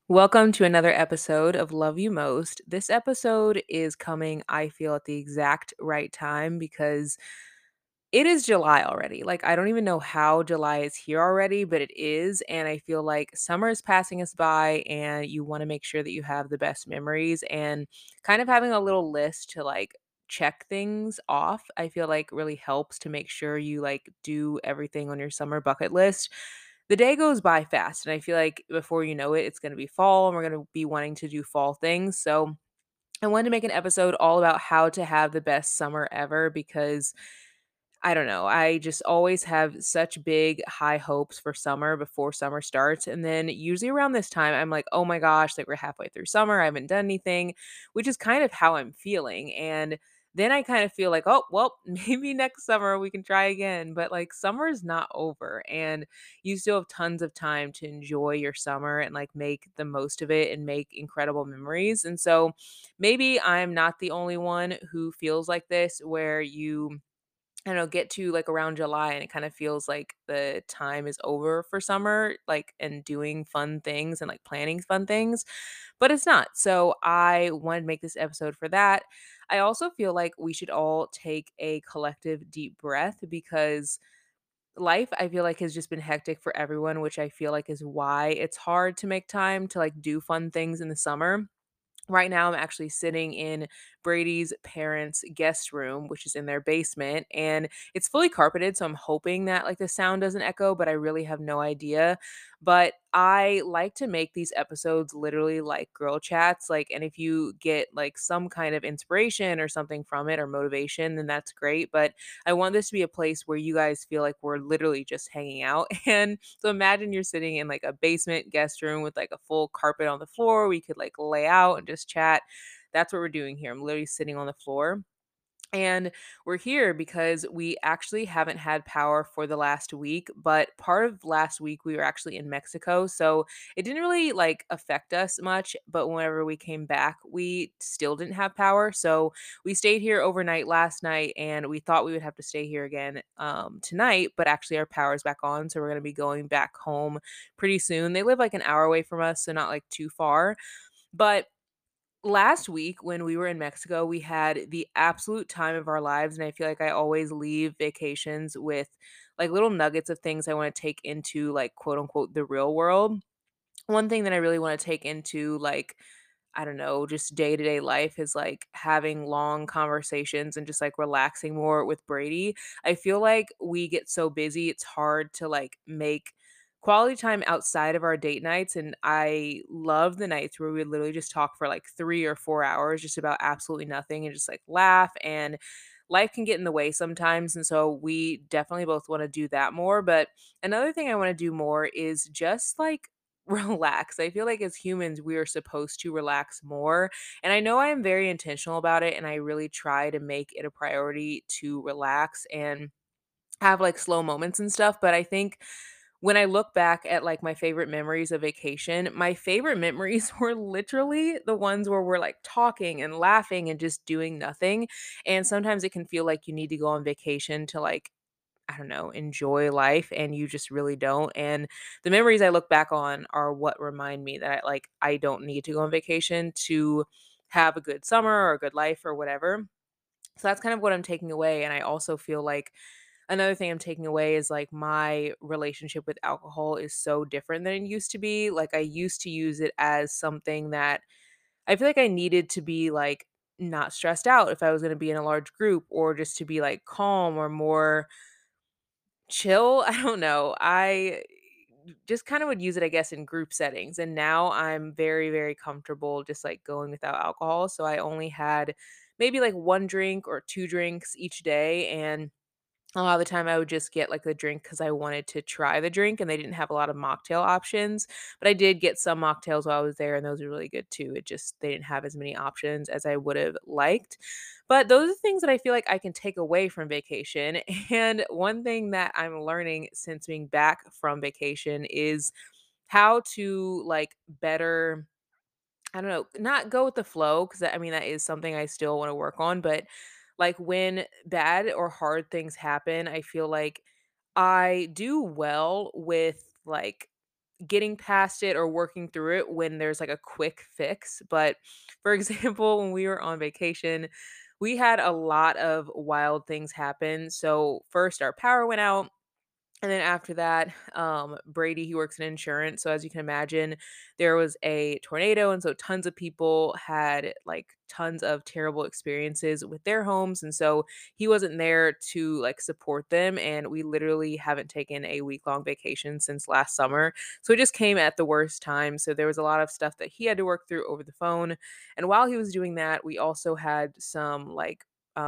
Welcome to another episode of Love You Most. This episode is coming, I feel, at the exact right time because it is July already. Like, I don't even know how July is here already, but it is. And I feel like summer is passing us by, and you want to make sure that you have the best memories. And kind of having a little list to check things off, I feel like really helps to make sure you do everything on your summer bucket list. The day goes by fast, and I feel like before you know it, it's going to be fall, and we're going to be wanting to do fall things. So, I wanted to make an episode all about how to have the best summer ever because I don't know. I just always have such big high hopes for summer before summer starts. And then usually around this time, I'm like, oh my gosh, like we're halfway through summer. I haven't done anything, which is kind of how I'm feeling. And then I kind of feel like, oh, well, maybe next summer we can try again. But like summer is not over, and you still have tons of time to enjoy your summer and like make the most of it and make incredible memories. And so maybe I'm not the only one who feels like this, where you I don't know, get to like around July and it kind of feels like the time is over for summer, like and doing fun things and like planning fun things, but it's not. So I wanted to make this episode for that. I also feel like we should all take a collective deep breath because life I feel like has just been hectic for everyone, which I feel like is why it's hard to make time to like do fun things in the summer. Right now, I'm actually sitting in Brady's parents' guest room, which is in their basement, and it's fully carpeted. So I'm hoping that like the sound doesn't echo, but I really have no idea. But I like to make these episodes literally like girl chats. Like, and if you get like some kind of inspiration or something from it or motivation, then that's great. But I want this to be a place where you guys feel like we're literally just hanging out. And so imagine you're sitting in like a basement guest room with like a full carpet on the floor. We could like lay out and just chat. That's what we're doing here. I'm literally sitting on the floor. And we're here because we actually haven't had power for the last week, but part of last week we were actually in Mexico, so it didn't really like affect us much, but whenever we came back, we still didn't have power. So we stayed here overnight last night and we thought we would have to stay here again tonight, but actually our power is back on, so we're going to be going back home pretty soon. They live like an hour away from us, so not like too far. But last week when we were in Mexico, we had the absolute time of our lives, and I feel like I always leave vacations with like little nuggets of things I want to take into like quote unquote the real world. One thing that I really want to take into like I don't know, just day-to-day life is like having long conversations and just like relaxing more with Brady. I feel like we get so busy, it's hard to like make quality time outside of our date nights. And I love the nights where we would literally just talk for like 3 or 4 hours just about absolutely nothing and just like laugh. And life can get in the way sometimes. And so we definitely both want to do that more. But another thing I want to do more is just like relax. I feel like as humans, we are supposed to relax more. And I know I am very intentional about it. And I really try to make it a priority to relax and have like slow moments and stuff. But I think when I look back at like my favorite memories of vacation, my favorite memories were literally the ones where we're like talking and laughing and just doing nothing. And sometimes it can feel like you need to go on vacation to like I don't know, enjoy life and you just really don't. And the memories I look back on are what remind me that I don't need to go on vacation to have a good summer or a good life or whatever. So that's kind of what I'm taking away. And I also feel like another thing I'm taking away is like my relationship with alcohol is so different than it used to be. Like I used to use it as something that I feel like I needed to be like not stressed out if I was going to be in a large group or just to be like calm or more chill. I don't know. I just kind of would use it, I guess, in group settings. And now I'm very, very comfortable just like going without alcohol. So I only had maybe like one drink or two drinks each day. And a lot of the time I would just get like the drink because I wanted to try the drink and they didn't have a lot of mocktail options. But I did get some mocktails while I was there and those are really good too. It just they didn't have as many options as I would have liked. But those are things that I feel like I can take away from vacation. And one thing that I'm learning since being back from vacation is how to like better I don't know, not go with the flow because I mean that is something I still want to work on, but like when bad or hard things happen, I feel like I do well with like getting past it or working through it when there's like a quick fix. But for example, when we were on vacation, we had a lot of wild things happen. So first our power went out, and then after that, Brady, he works in insurance. So as you can imagine, there was a tornado. And so tons of people had like tons of terrible experiences with their homes. And so he wasn't there to like support them. And we literally haven't taken a week-long vacation since last summer. So it just came at the worst time. So there was a lot of stuff that he had to work through over the phone. And while he was doing that, we also had some like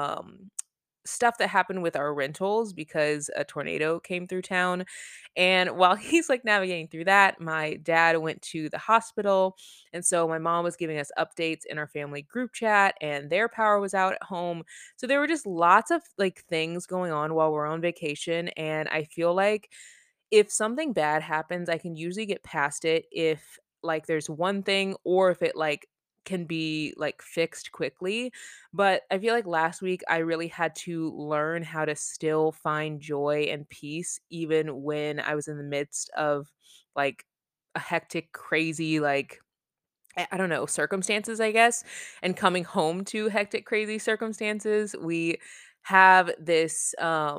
stuff that happened with our rentals because a tornado came through town. And while he's like navigating through that, my dad went to the hospital. And so my mom was giving us updates in our family group chat, and their power was out at home. So there were just lots of like things going on while we're on vacation. And I feel like if something bad happens, I can usually get past it if like there's one thing or if it like can be like fixed quickly. But I feel like last week I really had to learn how to still find joy and peace even when I was in the midst of like a hectic, crazy, like I don't know, circumstances, I guess. And coming home to hectic, crazy circumstances, have this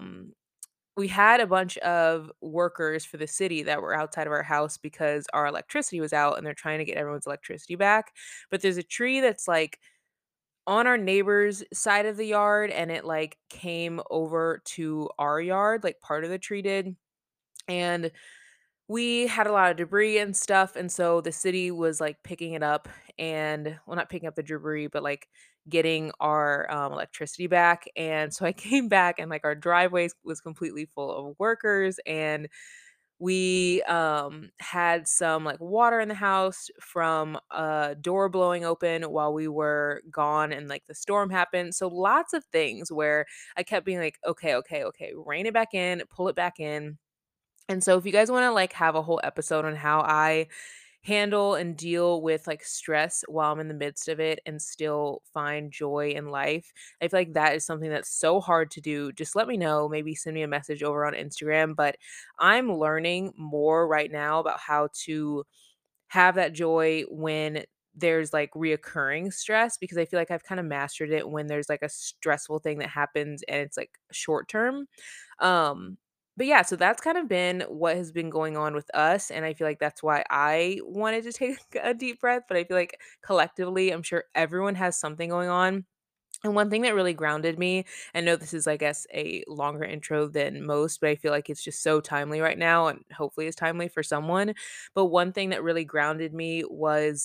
we had a bunch of workers for the city that were outside of our house because our electricity was out and they're trying to get everyone's electricity back. But there's a tree that's like on our neighbor's side of the yard and it like came over to our yard, like part of the tree did. And we had a lot of debris and stuff, and so the city was, like, picking it up and well, not picking up the debris, but, like, getting our, electricity back, and so I came back and, like, our driveways was completely full of workers, and we, had some, like, water in the house from a door blowing open while we were gone and, like, the storm happened, so lots of things where I kept being like, "Okay, okay, okay, rein it back in, pull it back in." And so if you guys wanna, like, have a whole episode on how I handle and deal with, like, stress while I'm in the midst of it and still find joy in life, I feel like that is something that's so hard to do. Just let me know, maybe send me a message over on Instagram, but I'm learning more right now about how to have that joy when there's, like, reoccurring stress because I feel like I've kinda mastered it when there's, like, a stressful thing that happens and it's, like, short term. Um, but yeah, so that's kind of been what has been going on with us, and I feel like that's why I wanted to take a deep breath, but I feel like collectively, I'm sure everyone has something going on. And one thing that really grounded me, I know this is, I guess, a longer intro than most, but I feel like it's just so timely right now and hopefully it's timely for someone. But one thing that really grounded me was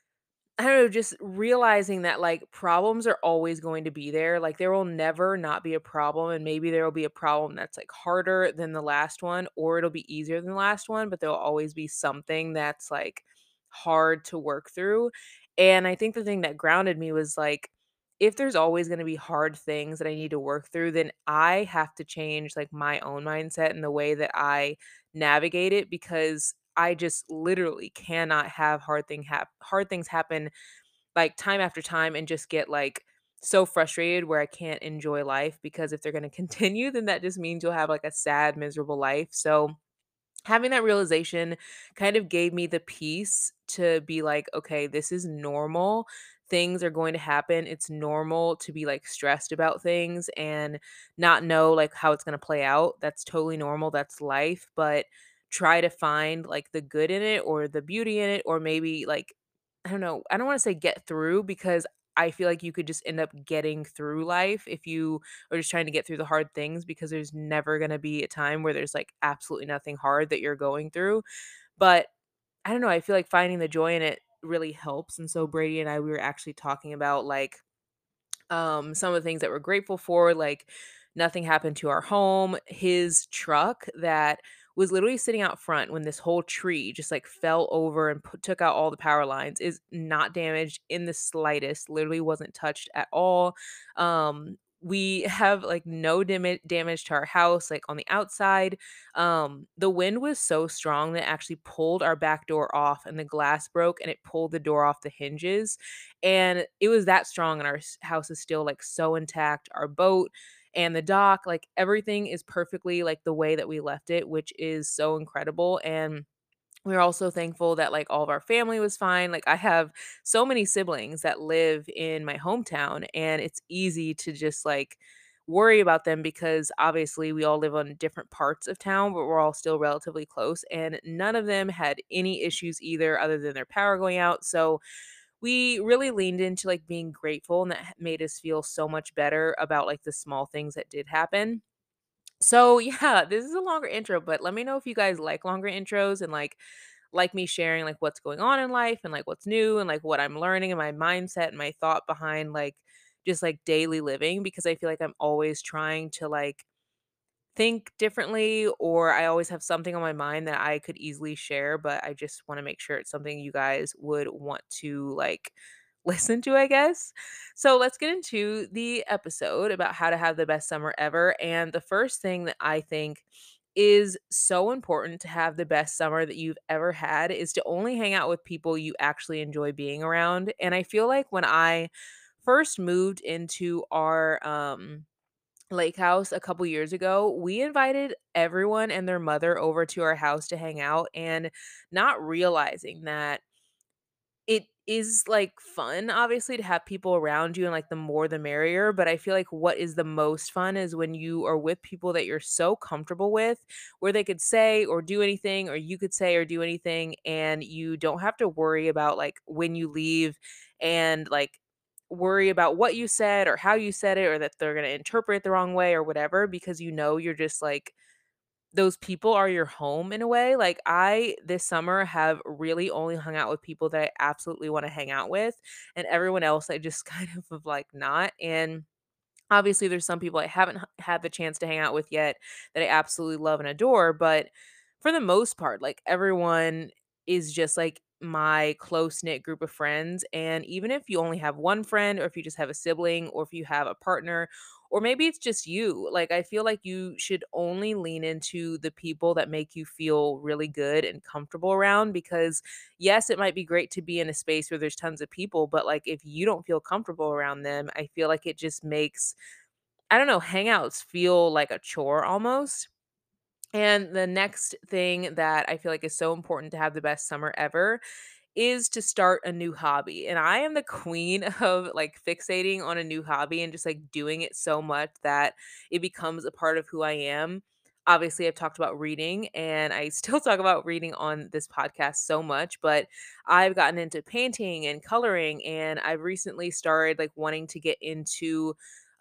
I don't know, just realizing that, like, problems are always going to be there, like, there will never not be a problem, and maybe there will be a problem that's, like, harder than the last one, or it'll be easier than the last one, but there'll always be something that's, like, hard to work through, and I think the thing that grounded me was, like, if there's always gonna be hard things that I need to work through, then I have to change, like, my own mindset and the way that I navigate it because I just literally cannot have hard things happen, like, time after time and just get, like, so frustrated where I can't enjoy life because if they're gonna continue, then that just means you'll have, like, a sad, miserable life, so having that realization kind of gave me the peace to be like, "Okay, this is normal. Things are going to happen. It's normal to be, like, stressed about things and not know, like, how it's gonna play out. That's totally normal. That's life, but try to find, like, the good in it or the beauty in it or maybe, like, I don't know. I don't wanna say get through because I feel like you could just end up getting through life if you are just trying to get through the hard things because there's never gonna be a time where there's, like, absolutely nothing hard that you're going through. But I don't know, I feel like finding the joy in it really helps, and so Brady and I, we were actually talking about, like, some of the things that we're grateful for, like nothing happened to our home. His truck that was literally sitting out front when this whole tree just like fell over and took out all the power lines is not damaged in the slightest. Literally wasn't touched at all. We have like no damage to our house like on the outside. The wind was so strong that it actually pulled our back door off and the glass broke and it pulled the door off the hinges, and it was that strong and our house is still like so intact. Our boat and the dock, like everything is perfectly like the way that we left it, which is so incredible. And We're also thankful that, like, all of our family was fine. Like, I have so many siblings that live in my hometown, and it's easy to just, like, worry about them because obviously we all live on different parts of town, but we're all still relatively close, and none of them had any issues either other than their power going out. So, we really leaned into, like, being grateful, and that made us feel so much better about, like, the small things that did happen. So, yeah, this is a longer intro, but let me know if you guys like longer intros and like me sharing like what's going on in life and like what's new and like what I'm learning and my mindset and my thought behind like just like daily living because I feel like I'm always trying to like think differently or I always have something on my mind that I could easily share, but I just want to make sure it's something you guys would want to like listen to, I guess. So let's get into the episode about how to have the best summer ever. And the first thing that I think is so important to have the best summer that you've ever had is to only hang out with people you actually enjoy being around. And I feel like when I first moved into our lake house a couple years ago, we invited everyone and their mother over to our house to hang out and not realizing that it is, like, fun, obviously, to have people around you and, like, the more the merrier, but I feel like what is the most fun is when you are with people that you're so comfortable with, where they could say or do anything, or you could say or do anything, and you don't have to worry about, like, when you leave and, like, worry about what you said or how you said it or that they're gonna interpret it the wrong way or whatever because you know you're just, like, those people are your home in a way. Like, I, this summer, have really only hung out with people that I absolutely wanna hang out with, and everyone else I just kind of have, like, not, and obviously, there's some people I haven't had the chance to hang out with yet that I absolutely love and adore, but for the most part, like, everyone is just, like, my close-knit group of friends, and even if you only have one friend or if you just have a sibling or if you have a partner or maybe it's just you, like, I feel like you should only lean into the people that make you feel really good and comfortable around because, yes, it might be great to be in a space where there's tons of people, but, like, if you don't feel comfortable around them, I feel like it just makes I don't know, hangouts feel like a chore almost. And the next thing that I feel like is so important to have the best summer ever is to start a new hobby. And I am the queen of like fixating on a new hobby and just like doing it so much that it becomes a part of who I am. Obviously, I've talked about reading and I still talk about reading on this podcast so much, but I've gotten into painting and coloring and I've recently started like wanting to get into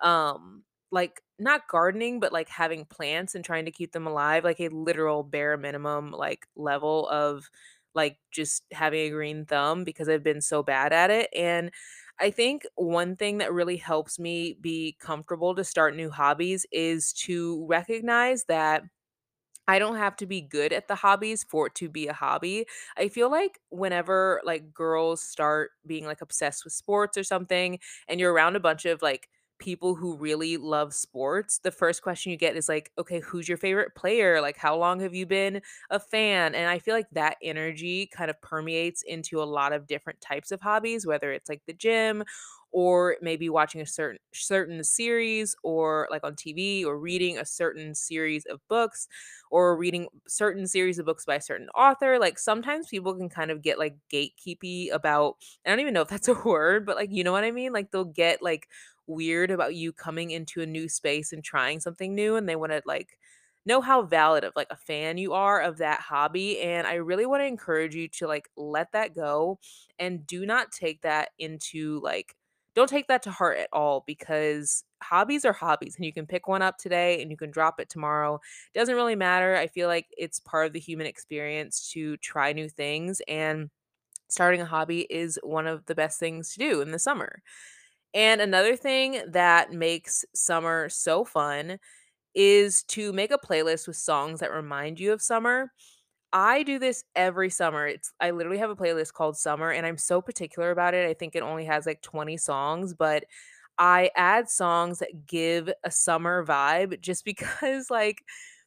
like not gardening but like having plants and trying to keep them alive like a literal bare minimum like level of like just having a green thumb because I've been so bad at it. And I think one thing that really helps me be comfortable to start new hobbies is to recognize that I don't have to be good at the hobbies for it to be a hobby. I feel like whenever like girls start being like obsessed with sports or something and you're around a bunch of like people who really love sports, the first question you get is like, "Okay, who's your favorite player? Like how long have you been a fan?" And I feel like that energy kind of permeates into a lot of different types of hobbies, whether it's like the gym or maybe watching a certain series or like on TV or reading a certain series of books or reading certain series of books by a certain author. Like sometimes people can kind of get like gatekeepy about I don't even know if that's a word, but like you know what I mean? Like they'll get like weird about you coming into a new space and trying something new and they want to like know how valid of like a fan you are of that hobby and I really want to encourage you to like let that go and do not take that into like don't take that to heart at all because hobbies are hobbies and you can pick one up today and you can drop it tomorrow doesn't really matter. I feel like it's part of the human experience to try new things, and starting a hobby is one of the best things to do in the summer. And another thing that makes summer so fun is to make a playlist with songs that remind you of summer. I do this every summer. I literally have a playlist called Summer and I'm so particular about it. I think it only has like 20 songs, but I add songs that give a summer vibe just because like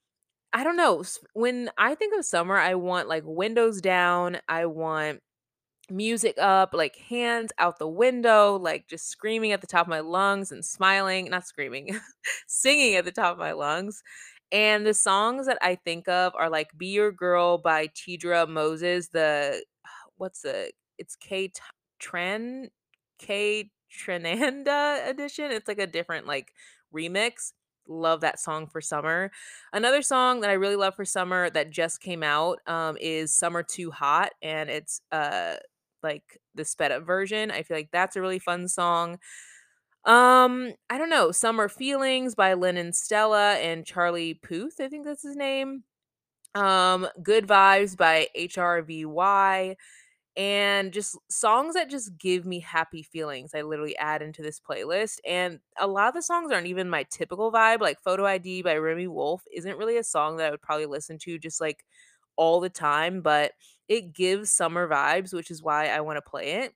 I don't know. When I think of summer, I want like windows down. I want music up, like hands out the window, like just screaming at the top of my lungs and smiling, not screaming, singing at the top of my lungs. And the songs that I think of are like Be Your Girl by Tidra Moses, what's the it's Tran K Trananda edition. It's like a different like remix. Love that song for summer. Another song that I really love for summer that just came out is Summer Too Hot, and it's like the sped up version. I feel like that's a really fun song. I don't know, Summer Feelings by Lynn and Stella and Charlie Puth, I think that's his name. Good Vibes by HRVY, and just songs that just give me happy feelings. I literally add into this playlist, and a lot of the songs aren't even my typical vibe. Like Photo ID by Remy Wolf isn't really a song that I would probably listen to just like all the time, but it gives summer vibes, which is why I want to play it.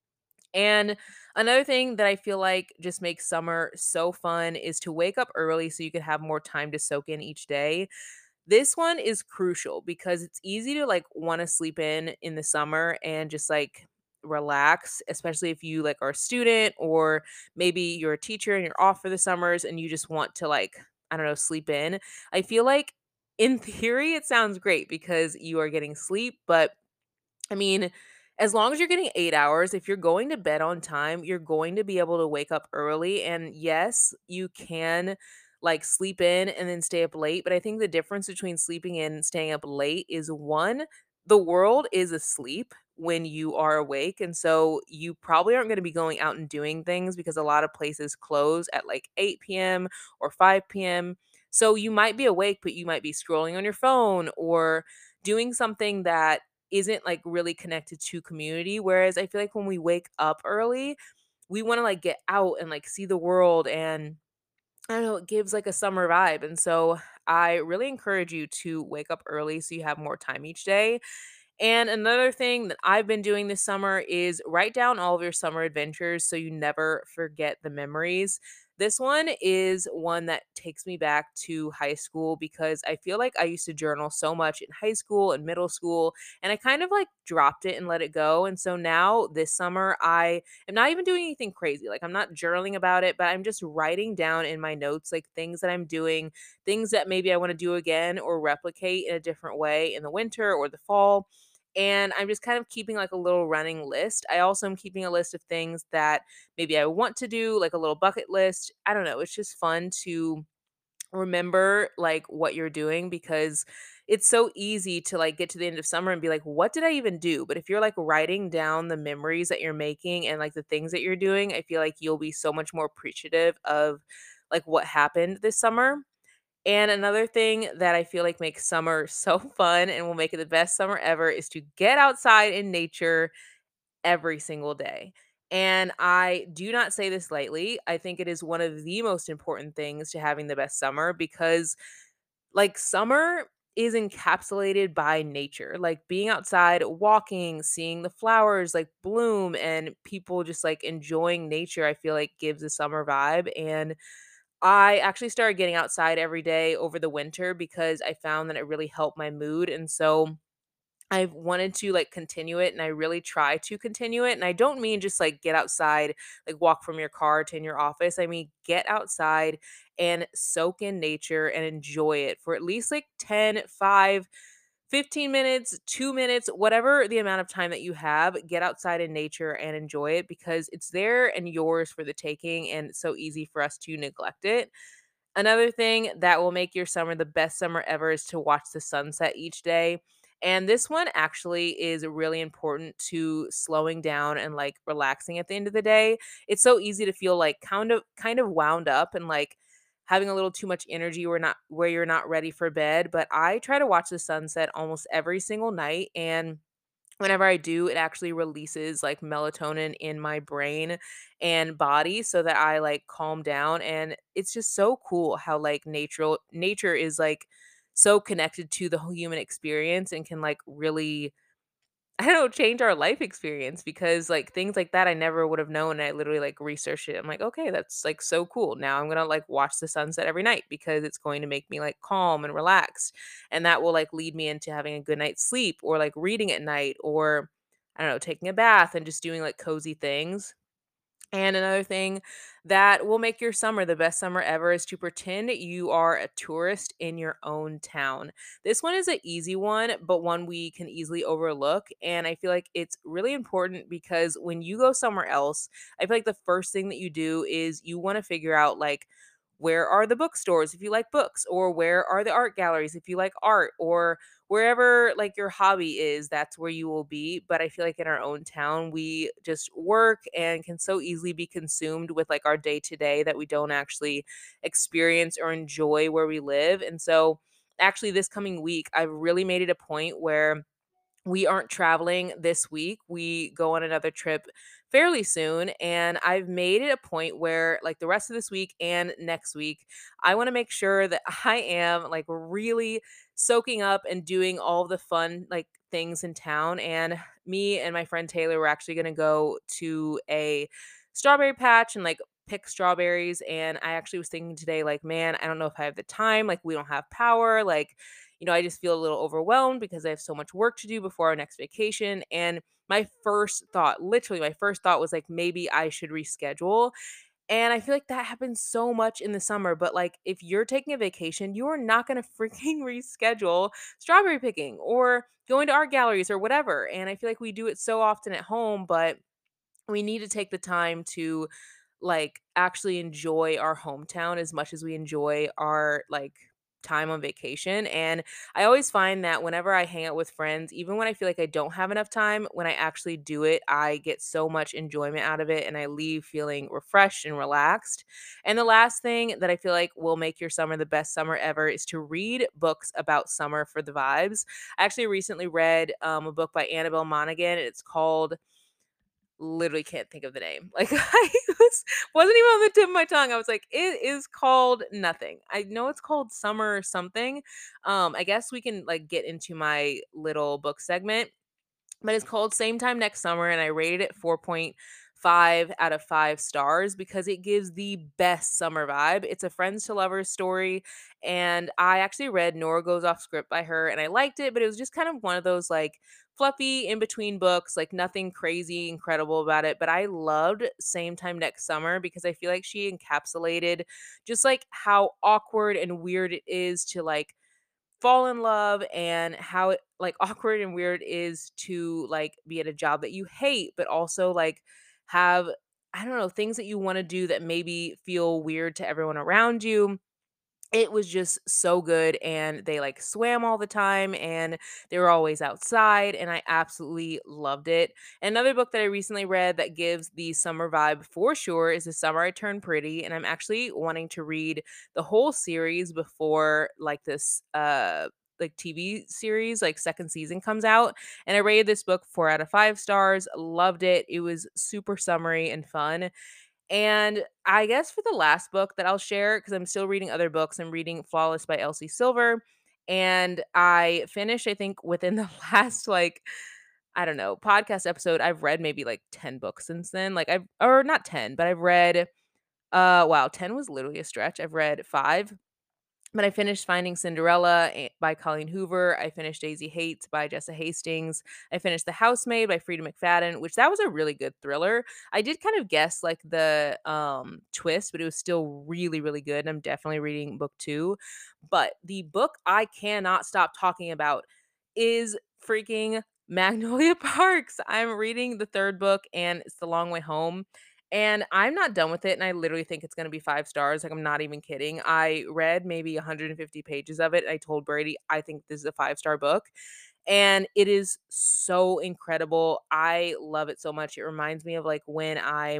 And another thing that I feel like just makes summer so fun is to wake up early so you can have more time to soak in each day. This one is crucial because it's easy to like want to sleep in the summer and just like relax, especially if you like are a student or maybe you're a teacher and you're off for the summers and you just want to like I don't know, sleep in. I feel like in theory it sounds great because you are getting sleep, but I mean, as long as you're getting 8 hours, if you're going to bed on time, you're going to be able to wake up early, and yes, you can, like, sleep in and then stay up late, but I think the difference between sleeping in and staying up late is, 1, the world is asleep when you are awake, and so you probably aren't gonna be going out and doing things because a lot of places close at, like, 8 p.m. or 5 p.m., so you might be awake, but you might be scrolling on your phone or doing something that isn't, like, really connected to community, whereas I feel like when we wake up early, we wanna, like, get out and, like, see the world, and I don't know, it gives, like, a summer vibe, and so I really encourage you to wake up early so you have more time each day. And another thing that I've been doing this summer is write down all of your summer adventures so you never forget the memories. This one is one that takes me back to high school because I feel like I used to journal so much in high school and middle school, and I kind of like dropped it and let it go. And so now this summer, I am not even doing anything crazy. Like, I'm not journaling about it, but I'm just writing down in my notes like things that I'm doing, things that maybe I want to do again or replicate in a different way in the winter or the fall, and I'm just kind of keeping like a little running list. I also am keeping a list of things that maybe I want to do, like a little bucket list. I don't know. It's just fun to remember like what you're doing because it's so easy to like get to the end of summer and be like, what did I even do? But if you're like writing down the memories that you're making and like the things that you're doing, I feel like you'll be so much more appreciative of like what happened this summer. And another thing that I feel like makes summer so fun and will make it the best summer ever is to get outside in nature every single day. And I do not say this lightly. I think it is one of the most important things to having the best summer because, like, summer is encapsulated by nature. Like, being outside, walking, seeing the flowers like bloom, and people just like enjoying nature, I feel like gives a summer vibe. And I actually started getting outside every day over the winter because I found that it really helped my mood, and so I've wanted to, like, continue it, and I really try to continue it, and I don't mean just, like, get outside, like, walk from your car to in your office, I mean, get outside and soak in nature and enjoy it for at least, like, 10, 5, 15 minutes, 2 minutes, whatever the amount of time that you have, get outside in nature and enjoy it because it's there and yours for the taking, and it's so easy for us to neglect it. Another thing that will make your summer the best summer ever is to watch the sunset each day. And this one actually is really important to slowing down and like relaxing at the end of the day. It's so easy to feel like kind of wound up and like having a little too much energy where you're not ready for bed, but I try to watch the sunset almost every single night, and whenever I do, it actually releases like melatonin in my brain and body so that I like calm down. And it's just so cool how like nature is like so connected to the whole human experience and can like really I don't know, change our life experience because, like, things like that I never would have known. I literally, like, researched it. I'm like, "Okay, that's, like, so cool. Now I'm gonna, like, watch the sunset every night because it's going to make me, like, calm and relaxed." And that will, like, lead me into having a good night's sleep or, like, reading at night or, I don't know, taking a bath and just doing, like, cozy things. And another thing that will make your summer the best summer ever is to pretend you are a tourist in your own town. This one is an easy one, but one we can easily overlook. And I feel like it's really important because when you go somewhere else, I feel like the first thing that you do is you want to figure out, like, where are the bookstores if you like books, or where are the art galleries if you like art, or wherever like your hobby is, that's where you will be. But I feel like in our own town, we just work and can so easily be consumed with like our day to day that we don't actually experience or enjoy where we live. And so, actually, this coming week, I've really made it a point where we aren't traveling this week. We go on another trip fairly soon. And I've made it a point where, like, the rest of this week and next week, I want to make sure that I am like really soaking up and doing all the fun, like, things in town. And me and my friend Taylor were actually going to go to a strawberry patch and like pick strawberries. And I actually was thinking today, like, man, I don't know if I have the time. Like, we don't have power. Like, I just feel a little overwhelmed because I have so much work to do before our next vacation. And my first thought, literally, my first thought was like, maybe I should reschedule. And I feel like that happens so much in the summer. But like, if you're taking a vacation, you are not going to freaking reschedule strawberry picking or going to art galleries or whatever. And I feel like we do it so often at home, but we need to take the time to like actually enjoy our hometown as much as we enjoy our like time on vacation. And I always find that whenever I hang out with friends, even when I feel like I don't have enough time, when I actually do it, I get so much enjoyment out of it and I leave feeling refreshed and relaxed. And the last thing that I feel like will make your summer the best summer ever is to read books about summer for the vibes. I actually recently read a book by Annabelle Monaghan. It's called, literally can't think of the name. Like, wasn't even on the tip of my tongue. I was like, it is called nothing. I know it's called Summer something. I guess we can like get into my little book segment, but it's called Same Time Next Summer, and I rated it 4.5 out of 5 stars because it gives the best summer vibe. It's a friends to lovers story, and I actually read Nora Goes Off Script by her, and I liked it, but it was just kind of one of those like fluffy in between books, like nothing crazy incredible about it. But I loved Same Time Next Summer because I feel like she encapsulated just like how awkward and weird it is to like fall in love, and how it like awkward and weird is to like be at a job that you hate, but also like have, I don't know, things that you want to do that maybe feel weird to everyone around you. It was just so good, and they like swam all the time and they were always outside, and I absolutely loved it. Another book that I recently read that gives the summer vibe for sure is The Summer I Turned Pretty, and I'm actually wanting to read the whole series before like this like TV series like second season comes out. And I rated this book 4 out of 5 stars. Loved it. It was super summery and fun. And I guess for the last book that I'll share, because I'm still reading other books, I'm reading Flawless by Elsie Silver. And I finished, I think, within the last, like, I don't know, podcast episode. I've read maybe like 10 books since then. Like, or not 10, but I've read, wow, 10 was literally a stretch. I've read five, but I finished Finding Cinderella by Colleen Hoover. I finished Daisy Hates by Jessa Hastings. I finished The Housemaid by Frida McFadden, which that was a really good thriller. I did kind of guess like the twist, but it was still really, really good. And I'm definitely reading book two. But the book I cannot stop talking about is freaking Magnolia Parks. I'm reading the third book, and it's The Long Way Home. And I'm not done with it, and I literally think it's gonna be 5 stars, like, I'm not even kidding. I read maybe 150 pages of it, and I told Brady, "I think this is a five-star book," and it is so incredible. I love it so much. It reminds me of, like, when I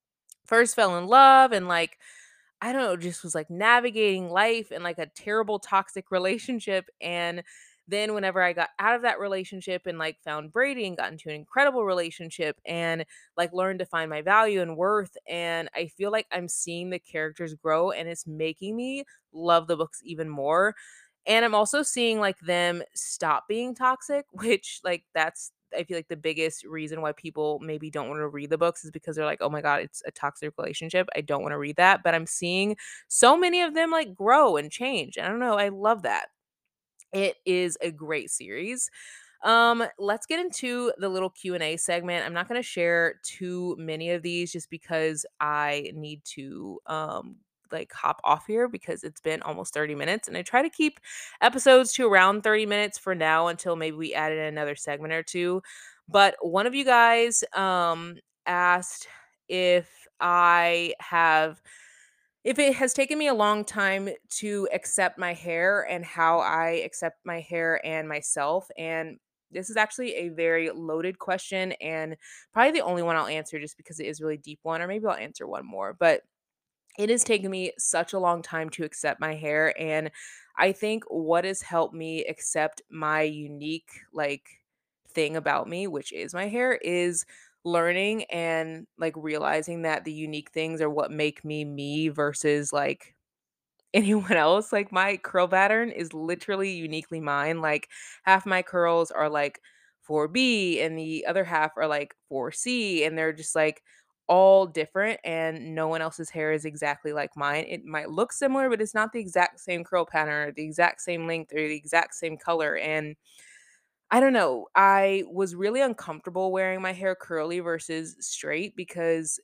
first fell in love and, like, I don't know, just was like navigating life in like a terrible toxic relationship. And then whenever I got out of that relationship and like found Brady and got into an incredible relationship and like learned to find my value and worth. And I feel like I'm seeing the characters grow, and it's making me love the books even more. And I'm also seeing like them stop being toxic, which like that's, I feel like the biggest reason why people maybe don't want to read the books is because they're like, "Oh my god, it's a toxic relationship. I don't want to read that." But I'm seeing so many of them like grow and change. And I don't know, I love that. It is a great series. Let's get into the little Q&A segment. I'm not going to share too many of these just because I need to like hop off here because it's been almost 30 minutes and I try to keep episodes to around 30 minutes for now until maybe we add in another segment or two. But one of you guys asked if I have if it has taken me a long time to accept my hair and how I accept my hair and myself. And this is actually a very loaded question and probably the only one I'll answer just because it is a really deep one, or maybe I'll answer one more. But it has taken me such a long time to accept my hair, and I think what has helped me accept my unique, like, thing about me, which is my hair, is learning and, like, realizing that the unique things are what make me me versus, like, anyone else. Like, my curl pattern is literally uniquely mine. Like, half my curls are like 4B and the other half are like 4C, and they're just like all different, and no one else's hair is exactly like mine. It might look similar, but it's not the exact same curl pattern or the exact same length or the exact same color. And I don't know. I was really uncomfortable wearing my hair curly versus straight because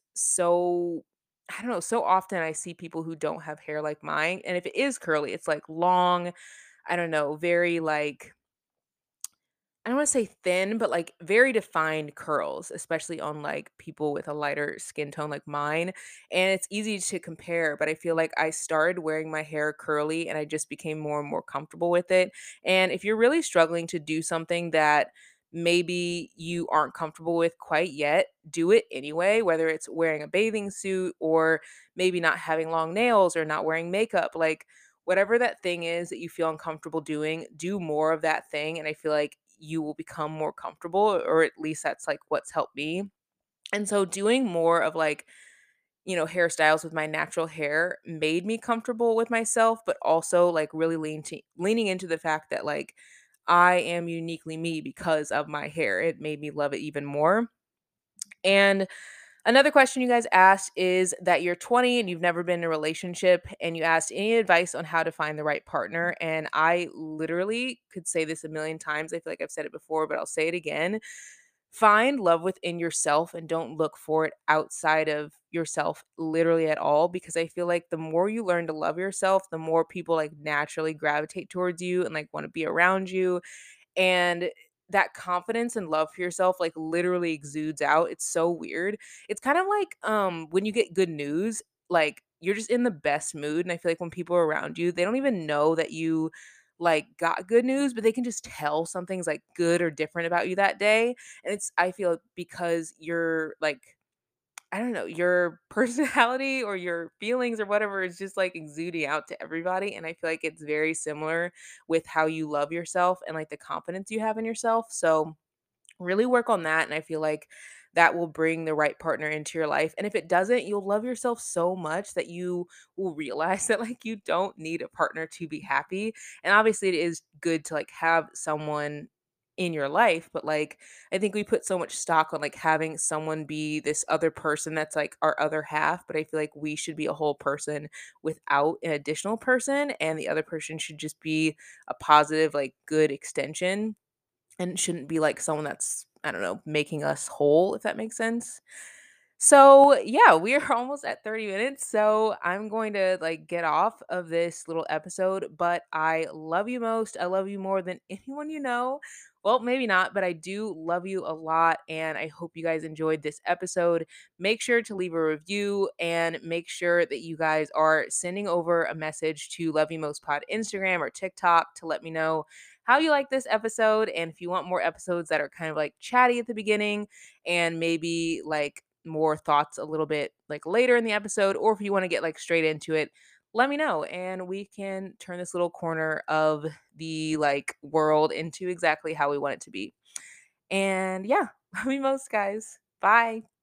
I don't know, so often I see people who don't have hair like mine. And if it is curly, it's like long, I don't know, very like I don't want to say thin, but like very defined curls, especially on like people with a lighter skin tone like mine. And it's easy to compare, but I feel like I started wearing my hair curly and I just became more and more comfortable with it. And if you're really struggling to do something that maybe you aren't comfortable with quite yet, do it anyway, whether it's wearing a bathing suit or maybe not having long nails or not wearing makeup. Like, whatever that thing is that you feel uncomfortable doing, do more of that thing. And I feel like you will become more comfortable, or at least that's like what's helped me. And so doing more of like, hairstyles with my natural hair made me comfortable with myself, but also like really leaning into the fact that like I am uniquely me because of my hair. It made me love it even more. And another question you guys asked is that you're 20 and you've never been in a relationship, and you asked any advice on how to find the right partner. And I literally could say this a million times. I feel like I've said it before, but I'll say it again. Find love within yourself and don't look for it outside of yourself literally at all, because I feel like the more you learn to love yourself, the more people like naturally gravitate towards you and like want to be around you, and that confidence and love for yourself like literally exudes out. It's so weird. It's kind of like when you get good news, like you're just in the best mood, and I feel like when people are around you, they don't even know that you like got good news, but they can just tell something's like good or different about you that day. And it's I feel because you're like I don't know, your personality or your feelings or whatever is just like exuding out to everybody. And I feel like it's very similar with how you love yourself and like the confidence you have in yourself. So really work on that. And I feel like that will bring the right partner into your life. And if it doesn't, you'll love yourself so much that you will realize that like you don't need a partner to be happy. And obviously it is good to like have someone in your life, but like I think we put so much stock on like having someone be this other person that's like our other half, but I feel like we should be a whole person without an additional person, and the other person should just be a positive like good extension and shouldn't be like someone that's, I don't know, making us whole, if that makes sense. So, yeah, we are almost at 30 minutes. So, I'm going to like get off of this little episode, but I love you most. I love you more than anyone you know. Well, maybe not, but I do love you a lot. And I hope you guys enjoyed this episode. Make sure to leave a review and make sure that you guys are sending over a message to Love You Most Pod Instagram or TikTok to let me know how you like this episode. And if you want more episodes that are kind of like chatty at the beginning and maybe like more thoughts a little bit like later in the episode, or if you want to get like straight into it, let me know and we can turn this little corner of the like world into exactly how we want it to be. And yeah, love you most, guys. Bye.